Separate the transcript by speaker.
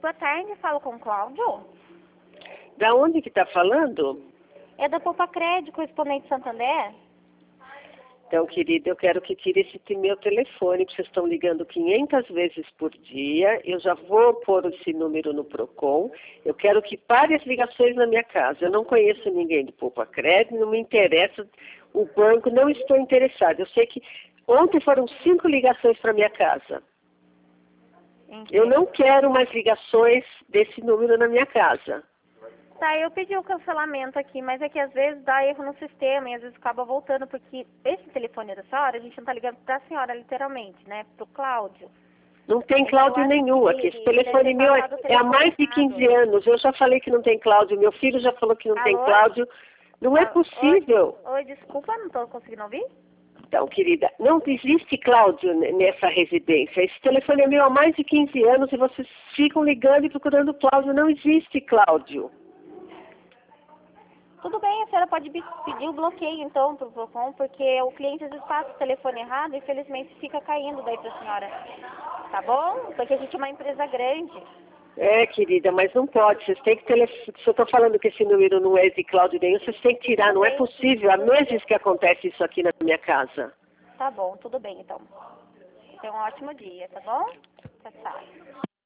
Speaker 1: boa tarde, falo com o Cláudio.
Speaker 2: Da onde que está falando?
Speaker 1: É da Poupa Crédito, correspondente Santander.
Speaker 2: Então, querida, eu quero que tire esse meu telefone, porque vocês estão ligando 500 vezes por dia. Eu já vou pôr esse número no Procon. Eu quero que pare as ligações na minha casa. Eu não conheço ninguém do Poupa Crédito, não me interessa o banco, não estou interessada. Eu sei que ontem foram 5 ligações para minha casa. Eu não quero mais ligações desse número na minha casa.
Speaker 1: Tá, eu pedi o cancelamento aqui, mas é que às vezes dá erro no sistema e às vezes acaba voltando, porque esse telefone da senhora, a gente não tá ligando pra senhora, literalmente, né? Pro Cláudio.
Speaker 2: Não tem Cláudio nenhum aqui. Esse telefone meu é há mais de 15 anos. Eu já falei que não tem Cláudio. Meu filho já falou que não tem Cláudio. Não é possível.
Speaker 1: Oi, desculpa, não tô conseguindo ouvir?
Speaker 2: Então, querida, não existe Cláudio nessa residência. Esse telefone é meu há mais de 15 anos e vocês ficam ligando e procurando Cláudio. Não existe Cláudio.
Speaker 1: Tudo bem, a senhora pode pedir o bloqueio, então, pro Procon, porque o cliente às vezes passa o telefone errado e, infelizmente, fica caindo daí pra senhora. Tá bom? Porque a gente é uma empresa grande.
Speaker 2: É, querida, mas não pode. Vocês têm que se eu estou falando que esse número não é de Cláudio nenhum, vocês têm que tirar. Não é possível. Há meses que acontece isso aqui na minha casa.
Speaker 1: Tá bom, tudo bem, então. Tenha um ótimo dia, tá bom? Tchau, tchau.